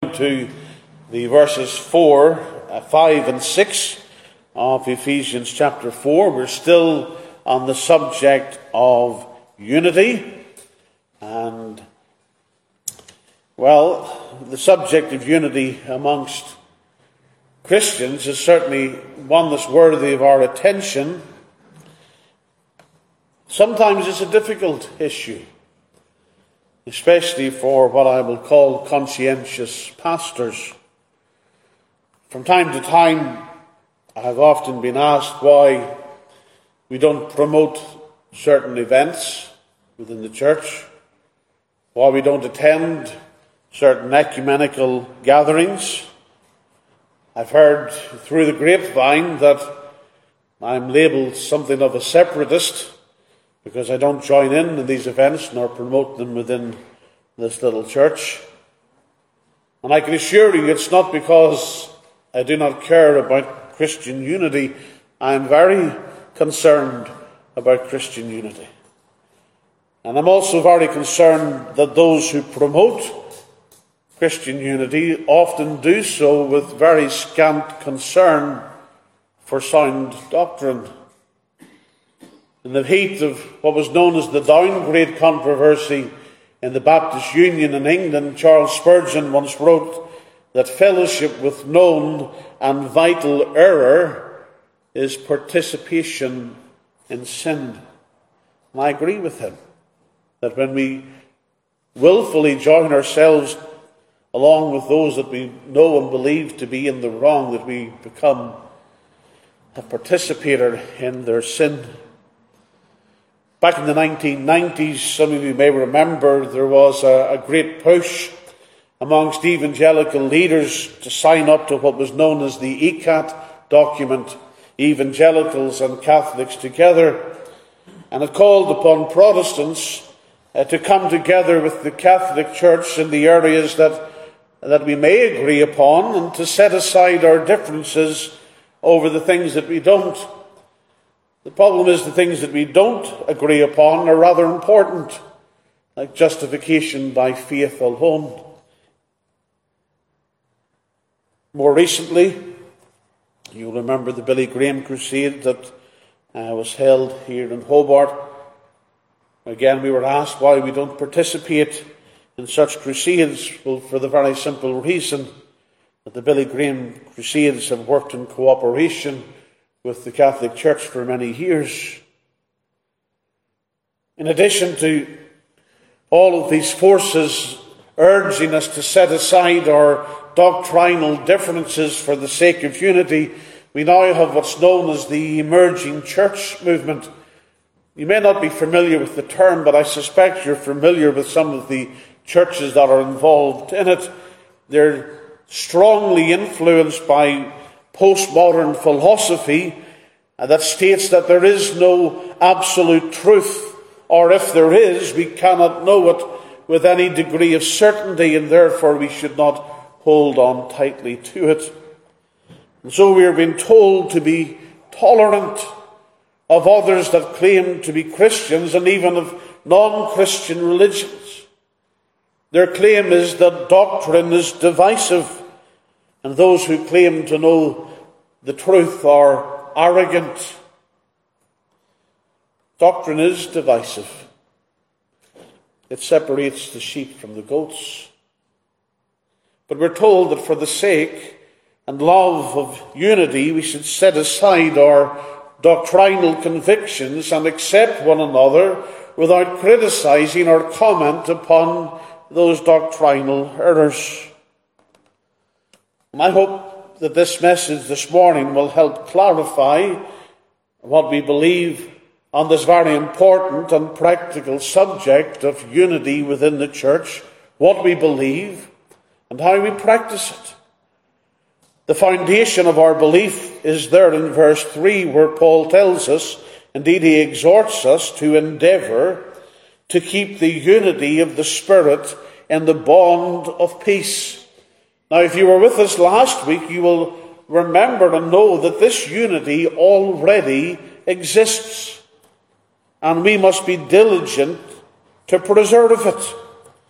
according to the verses 4, 5 and 6 of Ephesians chapter 4. We're still on the subject of unity. And, well, the subject of unity amongst Christians is certainly one that's worthy of our attention. Sometimes it's a difficult issue, especially for what I will call conscientious pastors. From time to time, I have often been asked why we don't promote certain events within the church, why we don't attend certain ecumenical gatherings. I've heard through the grapevine that I'm labelled something of a separatist because I don't join in these events nor promote them within this little church. And I can assure you it's not because I do not care about Christian unity. I am very concerned about Christian unity. And I'm also very concerned that those who promote Christian unity often do so with very scant concern for sound doctrine. In the heat of what was known as the downgrade controversy in the Baptist Union in England, Charles Spurgeon once wrote that fellowship with known and vital error is participation in sin. And I agree with him that when we willfully join ourselves along with those that we know and believe to be in the wrong, that we become a participator in their sin. Back in the 1990s, some of you may remember, there was a great push amongst evangelical leaders to sign up to what was known as the ECAT document, Evangelicals and Catholics Together. And it called upon Protestants to come together with the Catholic Church in the areas that we may agree upon and to set aside our differences over the things that we don't. The problem is the things that we don't agree upon are rather important, like justification by faith alone. More recently, you'll remember the Billy Graham crusade that was held here in Hobart. Again, we were asked why we don't participate in such crusades. Well, for the very simple reason that the Billy Graham crusades have worked in cooperation with the Catholic Church for many years. In addition to all of these forces urging us to set aside our doctrinal differences for the sake of unity, we now have what's known as the emerging church movement. You may not be familiar with the term, but I suspect you're familiar with some of the churches that are involved in it. They're strongly influenced by postmodern philosophy that states that there is no absolute truth, or if there is, we cannot know it with any degree of certainty, and therefore we should not hold on tightly to it. And so we are being told to be tolerant of others that claim to be Christians and even of non-Christian religions. Their claim is that doctrine is divisive, and those who claim to know the truth are arrogant. Doctrine is divisive. It separates the sheep from the goats. But we're told that for the sake and love of unity, we should set aside our doctrinal convictions and accept one another without criticizing or comment upon those doctrinal errors. And I hope that this message this morning will help clarify what we believe on this very important and practical subject of unity within the church, what we believe and how we practice it. The foundation of our belief is there in verse 3, where Paul tells us, indeed he exhorts us to endeavour to keep the unity of the Spirit in the bond of peace. Now, if you were with us last week, you will remember and know that this unity already exists, and we must be diligent to preserve it.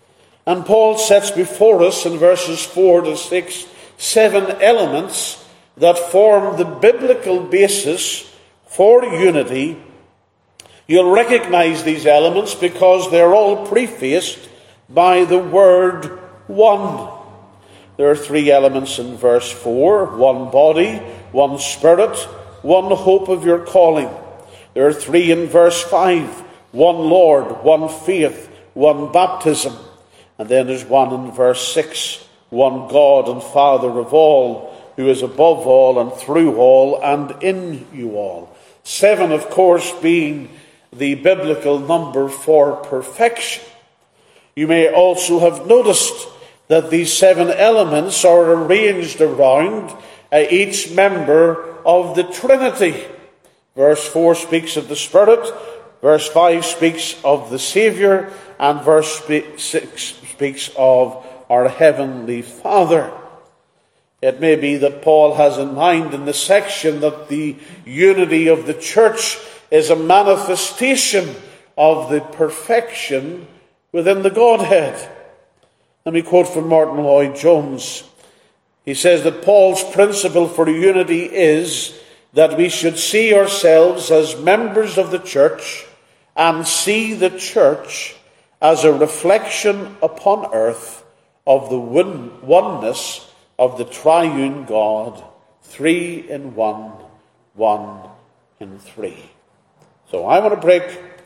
And Paul sets before us in verses 4 to 6 7 elements that form the biblical basis for unity. You'll recognize these elements because they're all prefaced by the word one. There are 3 elements in verse 4: one body, one spirit, one hope of your calling. There are 3 in verse 5: one Lord, one faith, one baptism. And then there's 1 in verse 6: one God and Father of all, who is above all and through all and in you all. 7, of course, being the biblical number for perfection. You may also have noticed that these 7 elements are arranged around each member of the Trinity. Verse 4 speaks of the Spirit, verse 5 speaks of the Saviour, and verse 6 speaks of our Heavenly Father. It may be that Paul has in mind in the section that the unity of the church is a manifestation of the perfection within the Godhead. Let me quote from Martin Lloyd-Jones. He says that Paul's principle for unity is that we should see ourselves as members of the church and see the church as a reflection upon earth of the oneness of the triune God, 3 in 1, 1 in 3. So I want to break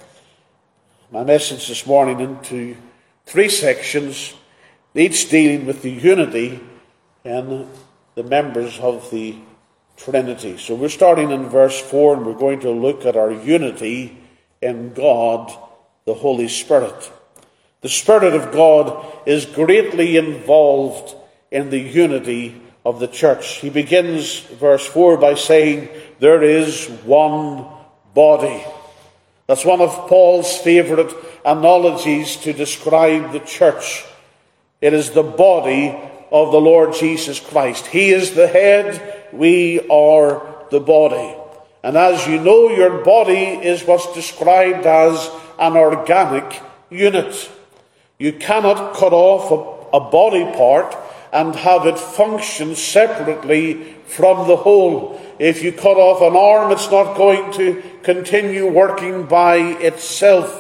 my message this morning into 3 sections, each dealing with the unity in the members of the Trinity. So we're starting in verse 4, and we're going to look at our unity in God, the Holy Spirit. The Spirit of God is greatly involved in the unity of the church. He begins verse 4 by saying, there is one body. That's one of Paul's favourite analogies to describe the church. It is the body of the Lord Jesus Christ. He is the head, we are the body. And as you know, your body is what's described as an organic unit. You cannot cut off a body part and have it function separately from the whole. If you cut off an arm, it's not going to continue working by itself.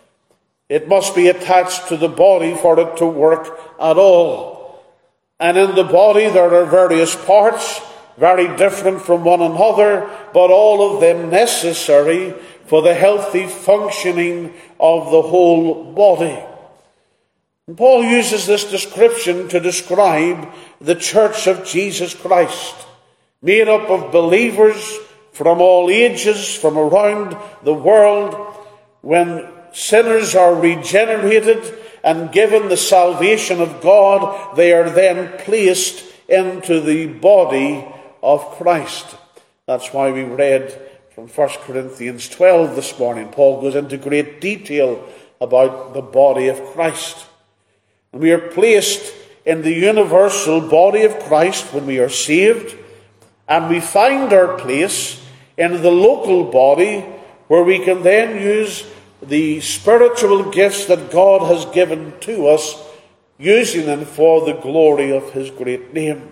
It must be attached to the body for it to work at all. And in the body there are various parts, very different from one another, but all of them necessary for the healthy functioning of the whole body. And Paul uses this description to describe the church of Jesus Christ, made up of believers from all ages, from around the world. When sinners are regenerated and given the salvation of God, they are then placed into the body of Christ. That's why we read from 1 Corinthians 12 this morning. Paul goes into great detail about the body of Christ. And we are placed in the universal body of Christ when we are saved, and we find our place in the local body where we can then use the spiritual gifts that God has given to us, using them for the glory of his great name.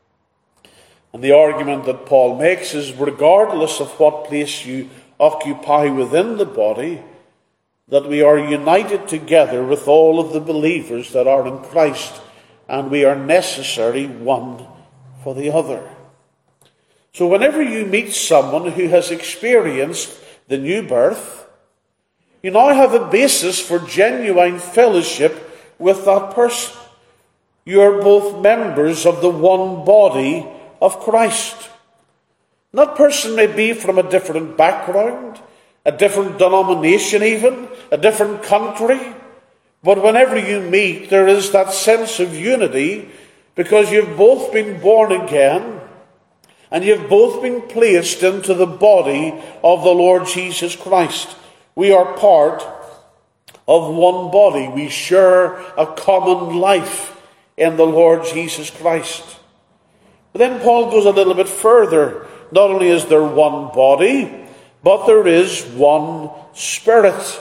And the argument that Paul makes is, regardless of what place you occupy within the body, that we are united together with all of the believers that are in Christ, and we are necessary one for the other. So whenever you meet someone who has experienced the new birth, you now have a basis for genuine fellowship with that person. You are both members of the one body of Christ. That person may be from a different background, a different denomination even, a different country. But whenever you meet, there is that sense of unity because you've both been born again and you've both been placed into the body of the Lord Jesus Christ. We are part of one body. We share a common life in the Lord Jesus Christ. But then Paul goes a little bit further. Not only is there one body, but there is one Spirit.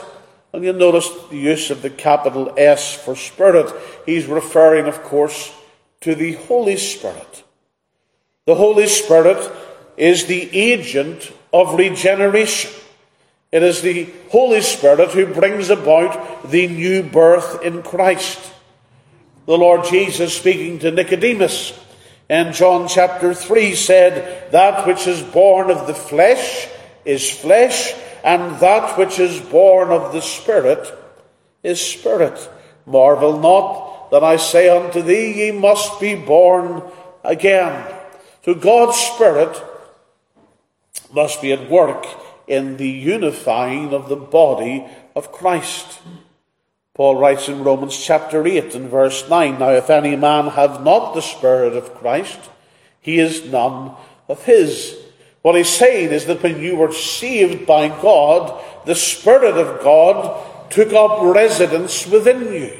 And you'll notice the use of the capital S for Spirit. He's referring, of course, to the Holy Spirit. The Holy Spirit is the agent of regeneration. It is the Holy Spirit who brings about the new birth in Christ. The Lord Jesus, speaking to Nicodemus in John chapter 3, said, "That which is born of the flesh is flesh, and that which is born of the Spirit is spirit. Marvel not that I say unto thee, ye must be born again." So God's Spirit must be at work in the unifying of the body of Christ. Paul writes in Romans chapter 8 and verse 9, "Now if any man have not the Spirit of Christ, he is none of his." What he's saying is that when you were saved by God, the Spirit of God took up residence within you.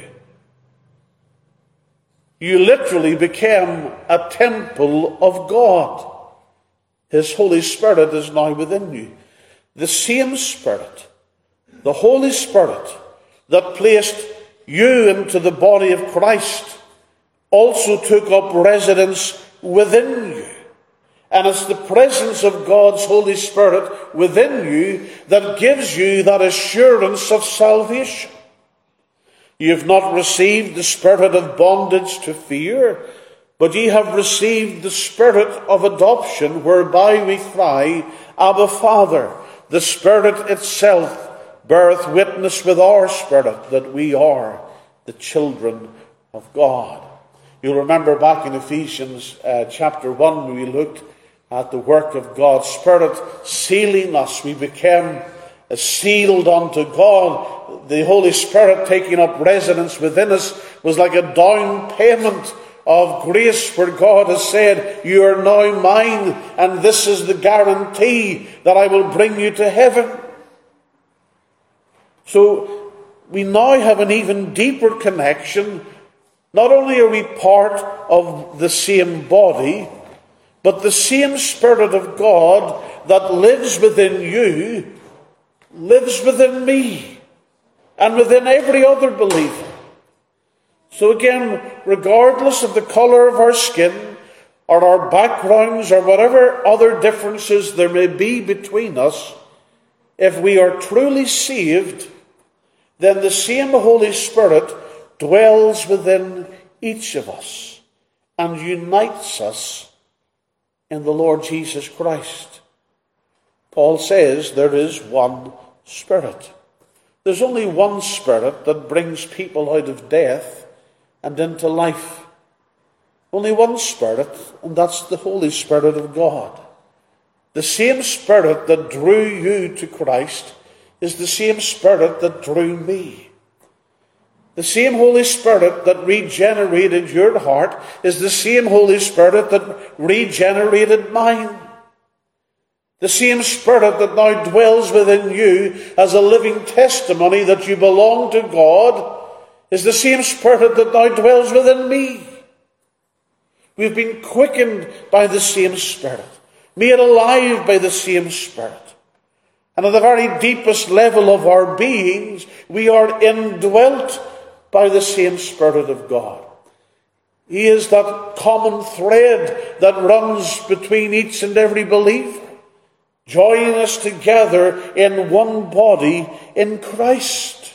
You literally became a temple of God. His Holy Spirit is now within you. The same Spirit, the Holy Spirit that placed you into the body of Christ, also took up residence within you. And it's the presence of God's Holy Spirit within you that gives you that assurance of salvation. You have not received the spirit of bondage to fear, but ye have received the Spirit of adoption, whereby we cry, Abba, Father. The Spirit itself beareth witness with our spirit that we are the children of God. You'll remember back in Ephesians chapter 1, we looked at the work of God's Spirit sealing us. We became sealed unto God. The Holy Spirit taking up residence within us was like a down payment of grace, where God has said, "You are now mine, and this is the guarantee that I will bring you to heaven." So we now have an even deeper connection. Not only are we part of the same body, but the same Spirit of God that lives within you lives within me and within every other believer. So again, regardless of the colour of our skin or our backgrounds or whatever other differences there may be between us, if we are truly saved, then the same Holy Spirit dwells within each of us and unites us in the Lord Jesus Christ. Paul says there is one Spirit. There's only one Spirit that brings people out of death and into life. Only one Spirit, and that's the Holy Spirit of God. The same Spirit that drew you to Christ is the same Spirit that drew me. The same Holy Spirit that regenerated your heart is the same Holy Spirit that regenerated mine. The same Spirit that now dwells within you as a living testimony that you belong to God is the same Spirit that now dwells within me. We've been quickened by the same Spirit, made alive by the same Spirit. And at the very deepest level of our beings, we are indwelt by the same Spirit of God. He is that common thread that runs between each and every believer, joining us together in one body in Christ.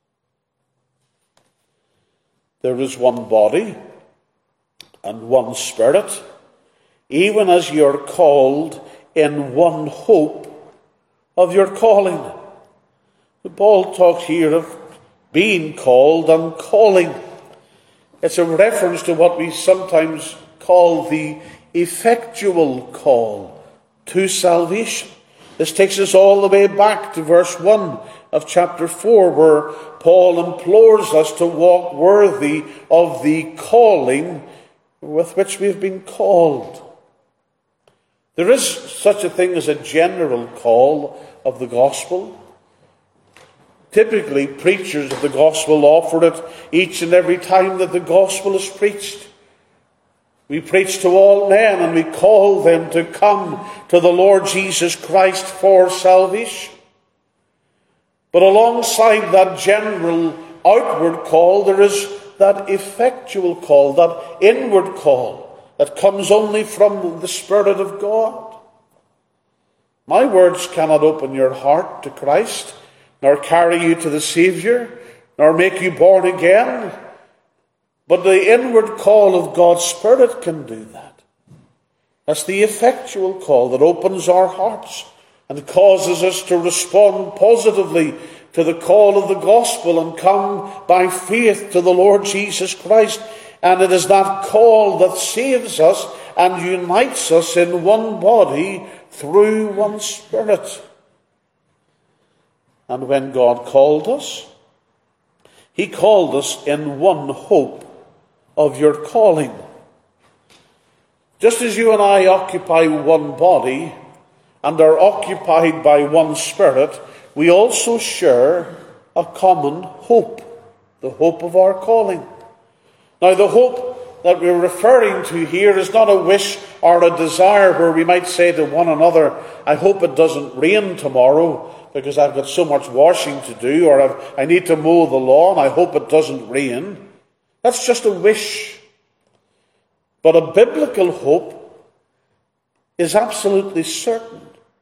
There is one body and one Spirit, even as you are called in one hope of your calling. Paul talks here of being called and calling. It's a reference to what we sometimes call the effectual call to salvation. This takes us all the way back to verse 1 of chapter 4, where Paul implores us to walk worthy of the calling with which we have been called. There is such a thing as a general call of the gospel. Typically, preachers of the gospel offer it each and every time that the gospel is preached. We preach to all men and we call them to come to the Lord Jesus Christ for salvation. But alongside that general outward call, there is that effectual call, that inward call that comes only from the Spirit of God. My words cannot open your heart to Christ, nor carry you to the Saviour, nor make you born again. But the inward call of God's Spirit can do that. That's the effectual call that opens our hearts and causes us to respond positively to the call of the gospel and come by faith to the Lord Jesus Christ. And it is that call that saves us and unites us in one body through one Spirit. And when God called us, He called us in one hope of your calling. Just as you and I occupy one body and are occupied by one Spirit, we also share a common hope, the hope of our calling. Now, the hope that we're referring to here is not a wish or a desire where we might say to one another, I hope it doesn't rain tomorrow because I've got so much washing to do, or I need to mow the lawn, I hope it doesn't rain. That's just a wish. But a biblical hope is absolutely certain.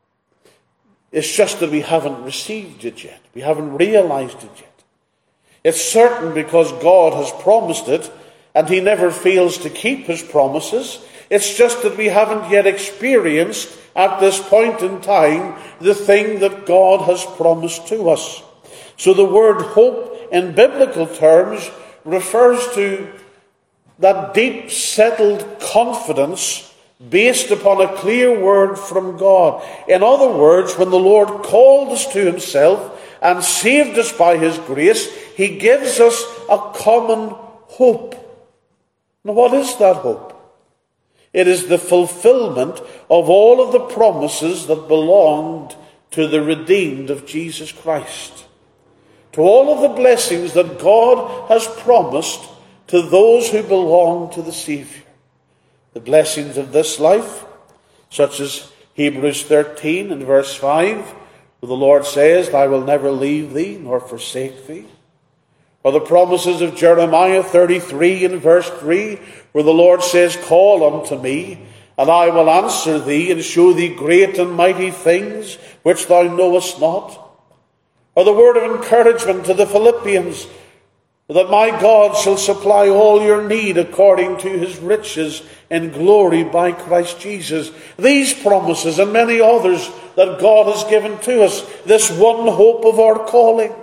It's just that we haven't received it yet. We haven't realized it yet. It's certain because God has promised it, and He never fails to keep His promises. It's just that we haven't yet experienced at this point in time the thing that God has promised to us. So the word hope in biblical terms refers to that deep settled confidence based upon a clear word from God. In other words, when the Lord called us to Himself and saved us by His grace, He gives us a common hope. Now, what is that hope? It is the fulfillment of all of the promises that belonged to the redeemed of Jesus Christ. To all of the blessings that God has promised to those who belong to the Saviour. The blessings of this life, such as Hebrews 13 and verse 5, where the Lord says, I will never leave thee nor forsake thee. Or the promises of Jeremiah 33 and verse 3, where the Lord says, call unto me, and I will answer thee, and show thee great and mighty things which thou knowest not. Or the word of encouragement to the Philippians, that my God shall supply all your need according to His riches in glory by Christ Jesus. These promises and many others that God has given to us, this one hope of our calling.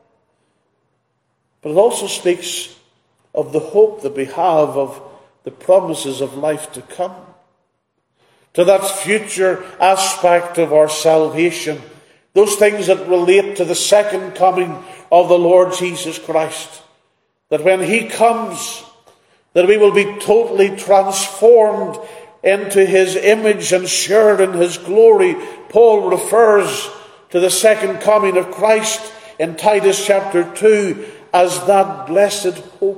But it also speaks of the hope that we have of the promises of life to come. To that future aspect of our salvation. Those things that relate to the second coming of the Lord Jesus Christ. That when He comes, that we will be totally transformed into His image and shared in His glory. Paul refers to the second coming of Christ in Titus chapter 2 as that blessed hope.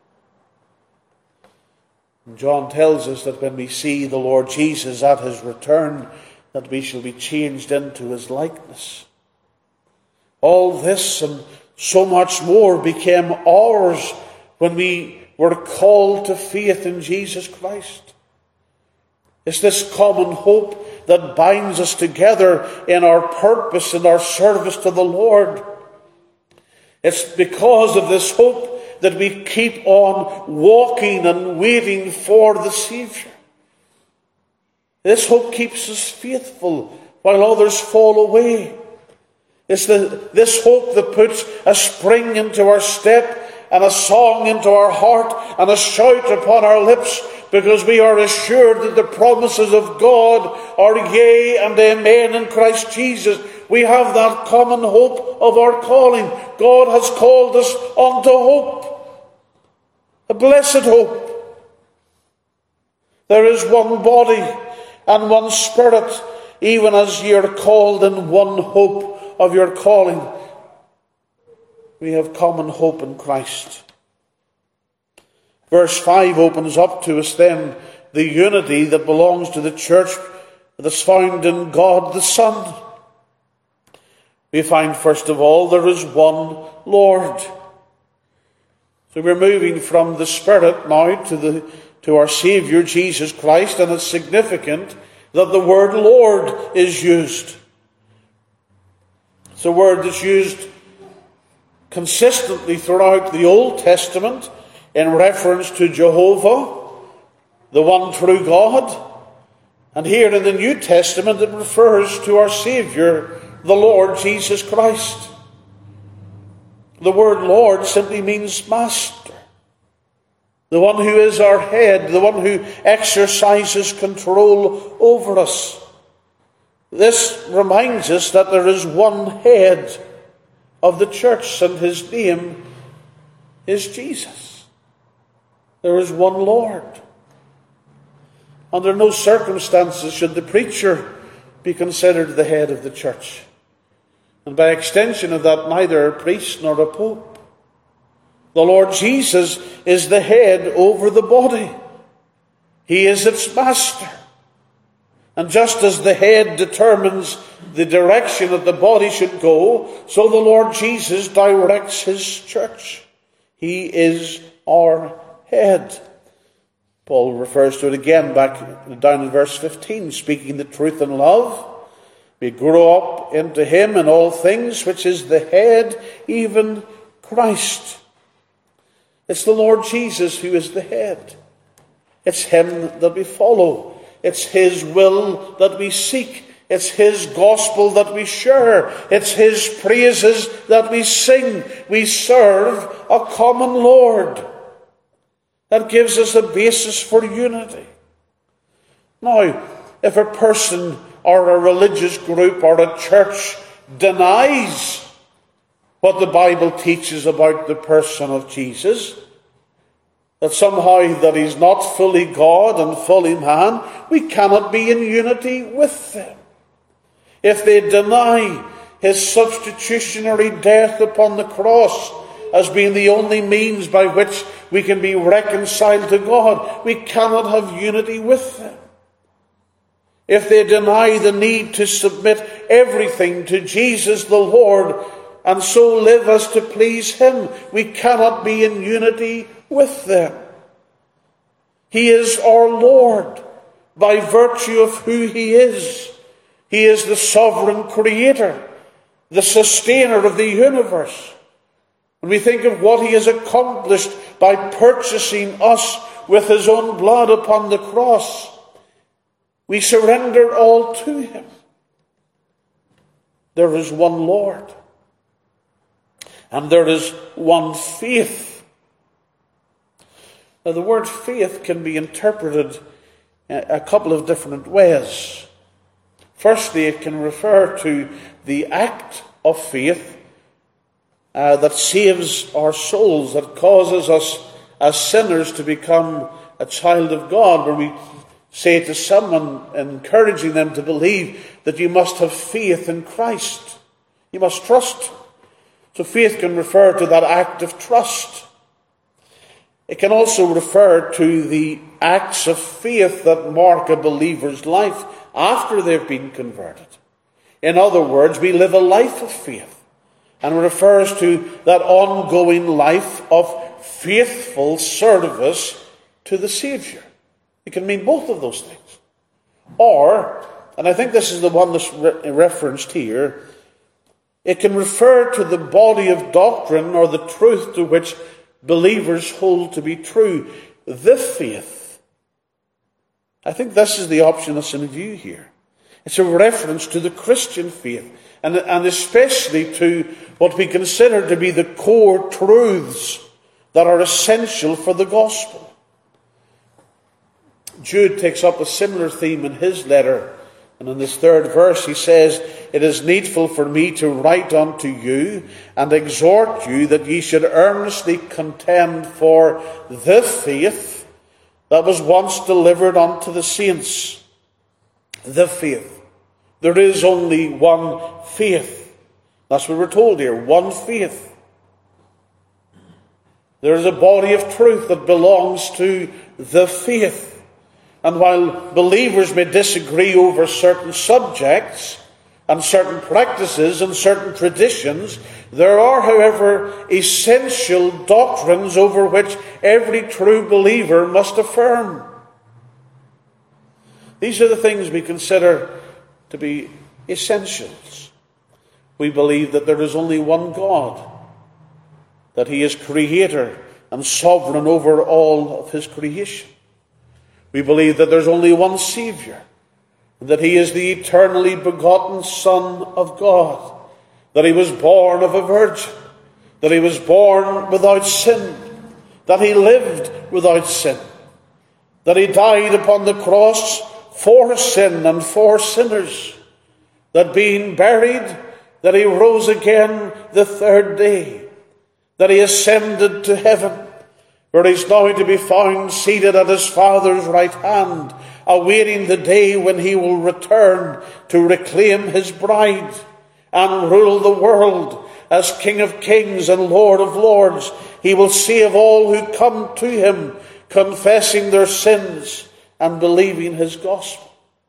And John tells us that when we see the Lord Jesus at His return, that we shall be changed into His likeness. All this and so much more became ours when we were called to faith in Jesus Christ. It's this common hope that binds us together in our purpose and our service to the Lord. It's because of this hope that we keep on walking and waiting for the Saviour. This hope keeps us faithful while others fall away. It's this hope that puts a spring into our step and a song into our heart and a shout upon our lips, because we are assured that the promises of God are yea and amen in Christ Jesus. We have that common hope of our calling. God has called us unto hope. A blessed hope. There is one body and one Spirit, even as ye are called in one hope of your calling. We have common hope in Christ. Verse 5 opens up to us then the unity that belongs to the church that's found in God the Son. we find, first of all, there is one Lord. So we're moving from the Spirit now to our Saviour, Jesus Christ, and it's significant that the word Lord is used. It's a word that's used consistently throughout the Old Testament in reference to Jehovah, the one true God. And here in the New Testament it refers to our Saviour, the Lord Jesus Christ. The word Lord simply means master. The one who is our head, the one who exercises control over us. This reminds us that there is one head of the church, and his name is Jesus. There is one Lord. Under no circumstances should the preacher be considered the head of the church. And by extension of that, neither a priest nor a pope. The Lord Jesus is the head over the body. He is its master. And just as the head determines the direction that the body should go, so the Lord Jesus directs his church. He is our head. Paul refers to it again back down in verse 15, speaking the truth in love. We grow up into him in all things, which is the head, even Christ. It's the Lord Jesus who is the head. It's him that we follow. It's his will that we seek. It's his gospel that we share. It's his praises that we sing. We serve a common Lord. That gives us a basis for unity. Now, if a person or a religious group or a church denies what the Bible teaches about the person of Jesus, that somehow that he's not fully God and fully man, we cannot be in unity with them. If they deny his substitutionary death upon the cross as being the only means by which we can be reconciled to God, we cannot have unity with them. If they deny the need to submit everything to Jesus the Lord and so live as to please him, we cannot be in unity with them. He is our Lord by virtue of who he is. He is the sovereign creator, the sustainer of the universe. When we think of what he has accomplished by purchasing us with his own blood upon the cross, we surrender all to him. There is one Lord. And there is one faith. Now, the word faith can be interpreted a couple of different ways. Firstly, it can refer to the act of faith that saves our souls, that causes us as sinners to become a child of God, where we say to someone, encouraging them to believe, that you must have faith in Christ. You must trust. So faith can refer to that act of trust. It can also refer to the acts of faith that mark a believer's life after they've been converted. In other words, we live a life of faith, and it refers to that ongoing life of faithful service to the Saviour. It can mean both of those things. Or, and I think this is the one that's referenced here, it can refer to the body of doctrine or the truth to which believers hold to be true, the faith. I think this is the option that's in view here. It's a reference to the Christian faith, and especially to what we consider to be the core truths that are essential for the gospel. Jude takes up a similar theme in his letter, and in this third verse he says, "It is needful for me to write unto you and exhort you that ye should earnestly contend for the faith that was once delivered unto the saints." The faith. There is only one faith. That's what we're told here, one faith. There is a body of truth that belongs to the faith. And while believers may disagree over certain subjects, and certain practices and certain traditions. There are, however, essential doctrines over which every true believer must affirm. These are the things we consider to be essentials. We believe that there is only one God, that he is creator and sovereign over all of his creation. We believe that there's only one Saviour, and that he is the eternally begotten Son of God, that he was born of a virgin, that he was born without sin, that he lived without sin, that he died upon the cross for sin and for sinners, that being buried, that he rose again the third day, that he ascended to heaven, where he is now to be found seated at his Father's right hand, awaiting the day when he will return to reclaim his bride and rule the world as King of kings and Lord of lords. He will save all who come to him, confessing their sins and believing his gospel.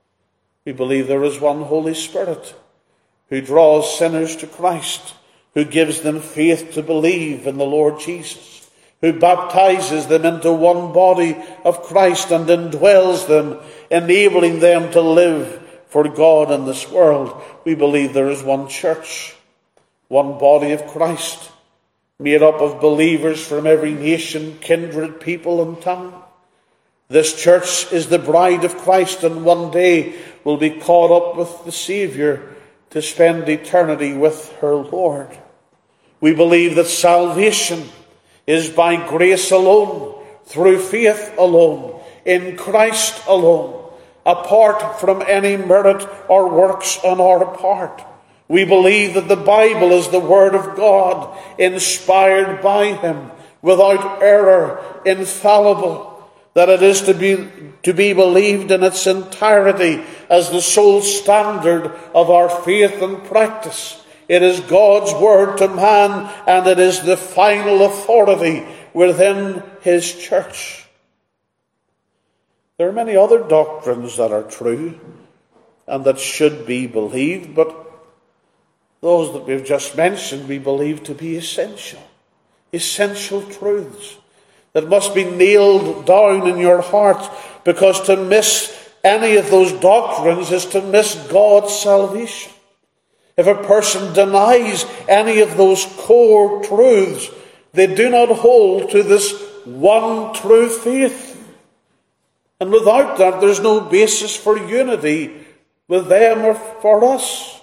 We believe there is one Holy Spirit who draws sinners to Christ, who gives them faith to believe in the Lord Jesus, who baptizes them into one body of Christ and indwells them, enabling them to live for God in this world. We believe there is one church, one body of Christ, made up of believers from every nation, kindred, people and tongue. This church is the bride of Christ, and one day will be caught up with the Saviour to spend eternity with her Lord. We believe that salvation is by grace alone, through faith alone, in Christ alone, apart from any merit or works on our part. We believe that the Bible is the Word of God, inspired by him, without error, infallible, that it is to be believed in its entirety as the sole standard of our faith and practice. It is God's word to man, and it is the final authority within his church. There are many other doctrines that are true and that should be believed, but those that we've just mentioned we believe to be essential truths that must be nailed down in your heart, because to miss any of those doctrines is to miss God's salvation. If a person denies any of those core truths, they do not hold to this one true faith. And without that, there's no basis for unity with them or for us.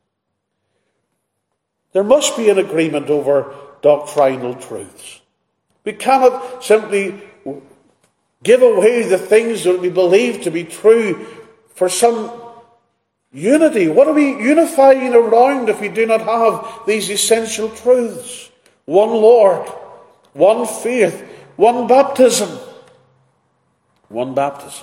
There must be an agreement over doctrinal truths. We cannot simply give away the things that we believe to be true for some unity. What are we unifying around if we do not have these essential truths? One Lord, one faith, one baptism. One baptism.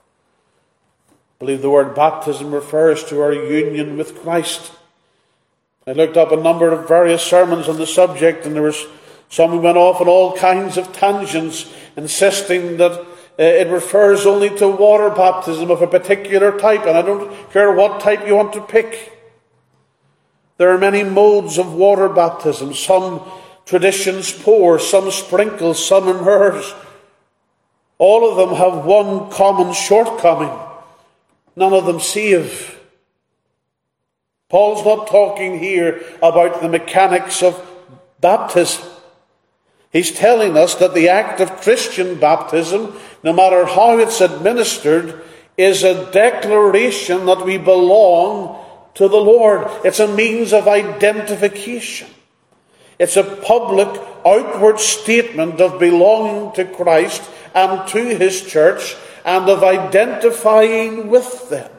I believe the word baptism refers to our union with Christ. I looked up a number of various sermons on the subject, and there was some who went off on all kinds of tangents, insisting that it refers only to water baptism of a particular type, and I don't care what type you want to pick. There are many modes of water baptism. Some traditions pour, some sprinkle, some immerse. All of them have one common shortcoming: none of them save. Paul's not talking here about the mechanics of baptism. He's telling us that the act of Christian baptism, no matter how it's administered, is a declaration that we belong to the Lord. It's a means of identification. It's a public, outward statement of belonging to Christ and to his church, and of identifying with them.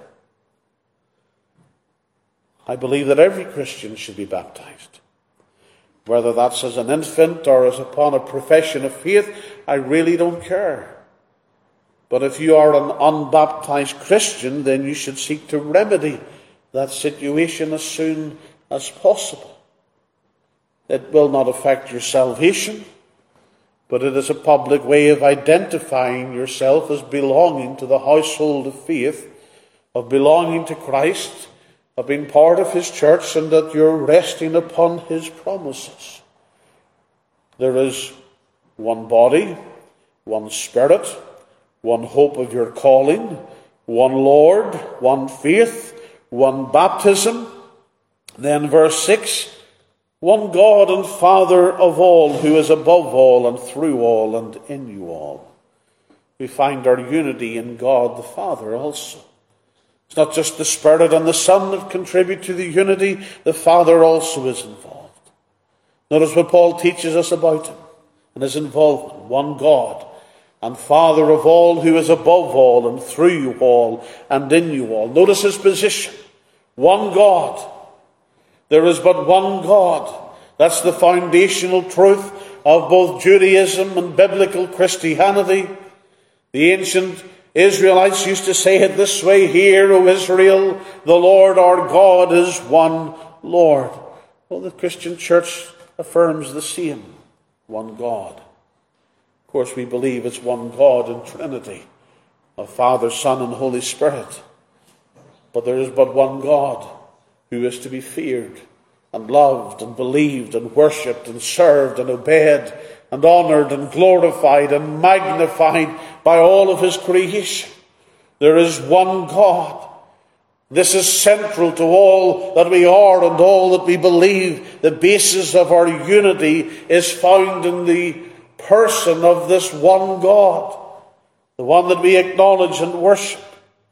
I believe that every Christian should be baptized. Whether that's as an infant or as upon a profession of faith, I really don't care. But if you are an unbaptized Christian, then you should seek to remedy that situation as soon as possible. It will not affect your salvation, but it is a public way of identifying yourself as belonging to the household of faith, of belonging to Christ, of being part of his church and that you're resting upon his promises. There is one body, one Spirit, one hope of your calling, one Lord, one faith, one baptism. Then verse 6, one God and Father of all, who is above all and through all and in you all. We find our unity in God the Father also. It's not just the Spirit and the Son that contribute to the unity, the Father also is involved. Notice what Paul teaches us about him and his involvement. One God and Father of all, who is above all and through you all and in you all. Notice his position. One God. There is but one God. That's the foundational truth of both Judaism and biblical Christianity. The ancient Israelites used to say it this way, hear, O Israel, the Lord our God is one Lord. Well, the Christian church affirms the same, one God. Of course, we believe it's one God in Trinity, of Father, Son, and Holy Spirit. But there is but one God who is to be feared and loved and believed and worshipped and served and obeyed and honoured and glorified and magnified by all of his creation. There is one God. This is central to all that we are and all that we believe. The basis of our unity is found in the person of this one God, the one that we acknowledge and worship.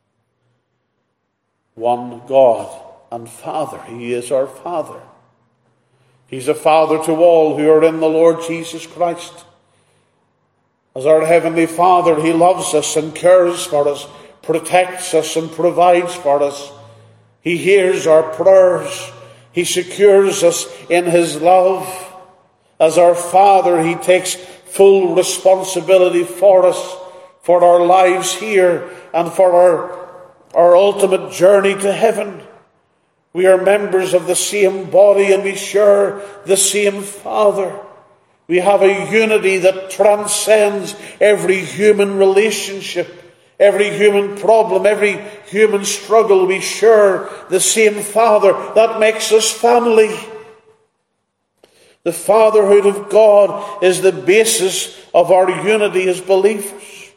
One God and Father. He is our Father. He's a Father to all who are in the Lord Jesus Christ. As our Heavenly Father, he loves us and cares for us, protects us and provides for us. He hears our prayers. He secures us in his love. As our Father, he takes full responsibility for us, for our lives here and for our ultimate journey to heaven. We are members of the same body and we share the same Father. We have a unity that transcends every human relationship, every human problem, every human struggle. We share the same Father. That makes us family. The fatherhood of God is the basis of our unity as believers.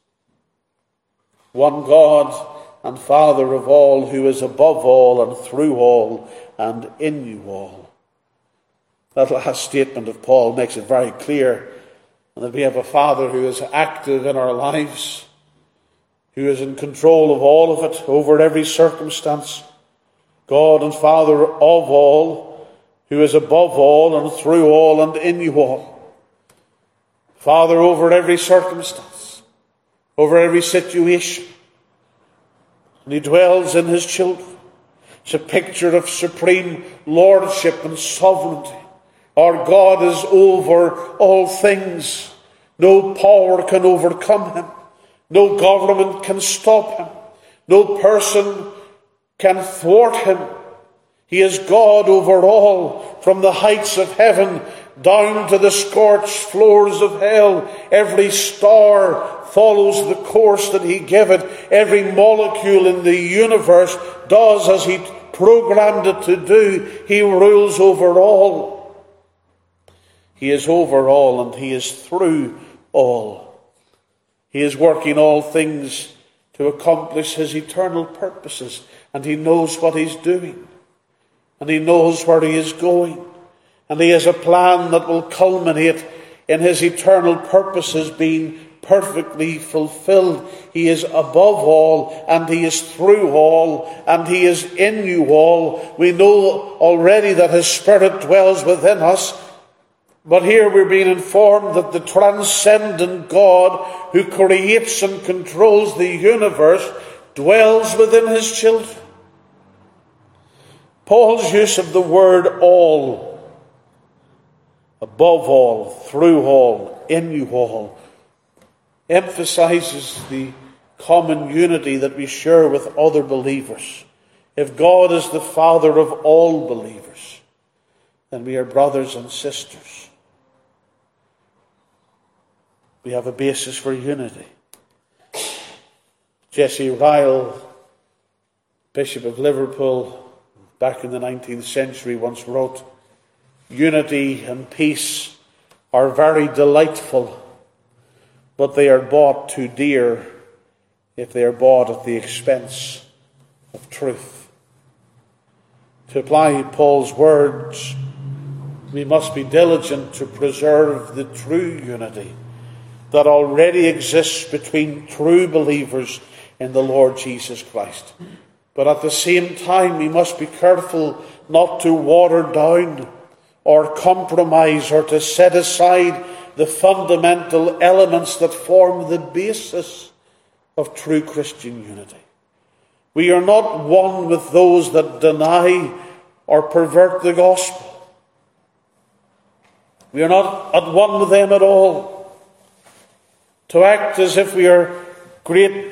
One God and Father of all, who is above all and through all and in you all. That last statement of Paul makes it very clear that we have a Father who is active in our lives, who is in control of all of it, over every circumstance. God and Father of all, who is above all and through all and in you all. Father over every circumstance, over every situation. And he dwells in his children. It's a picture of supreme lordship and sovereignty. Our God is over all things. No power can overcome him. No government can stop him. No person can thwart him. He is God over all, from the heights of heaven down to the scorched floors of hell. Every star follows the course that he giveth. Every molecule in the universe does as he programmed it to do. He rules over all. He is over all and he is through all. He is working all things to accomplish his eternal purposes, and he knows what he's doing, and he knows where he is going, and he has a plan that will culminate in his eternal purposes being perfectly fulfilled. He is above all, and he is through all, and he is in you all. We know already that his Spirit dwells within us, but here we're being informed that the transcendent God who creates and controls the universe dwells within his children. Paul's use of the word all, above all, through all, in you all, emphasizes the common unity that we share with other believers. If God is the Father of all believers, then we are brothers and sisters. We have a basis for unity. J.C. Ryle, Bishop of Liverpool, back in the 19th century, once wrote, "Unity and peace are very delightful, but they are bought too dear if they are bought at the expense of truth." To apply Paul's words, we must be diligent to preserve the true unity that already exists between true believers in the Lord Jesus Christ. But at the same time, we must be careful not to water down or compromise or to set aside the fundamental elements that form the basis of true Christian unity. We are not one with those that deny or pervert the gospel. We are not at one with them at all. To act as if we are great,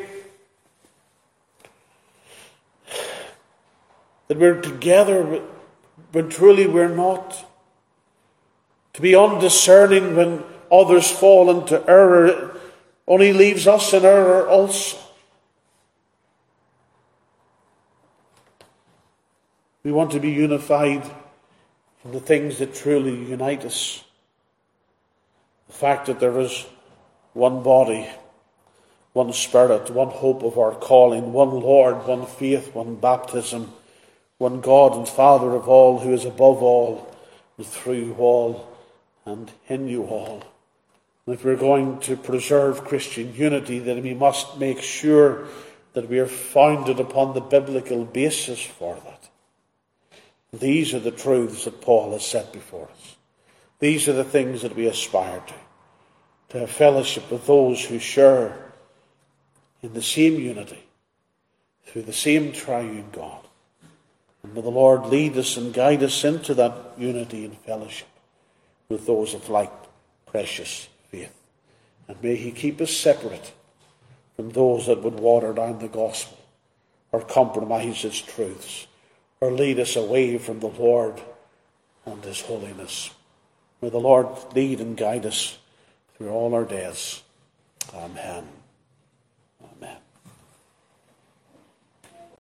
that we're together when truly we're not. To be undiscerning when others fall into error only leaves us in error also. We want to be unified in the things that truly unite us. The fact that there is one body, one Spirit, one hope of our calling, one Lord, one faith, one baptism, one God and Father of all, who is above all, and through all, and in you all. And if we're going to preserve Christian unity, then we must make sure that we are founded upon the biblical basis for that. These are the truths that Paul has set before us. These are the things that we aspire to have fellowship with those who share in the same unity, through the same triune God. And may the Lord lead us and guide us into that unity and fellowship with those of like precious faith. And may he keep us separate from those that would water down the gospel or compromise its truths or lead us away from the Lord and his holiness. May the Lord lead and guide us through all our days. Amen. Amen.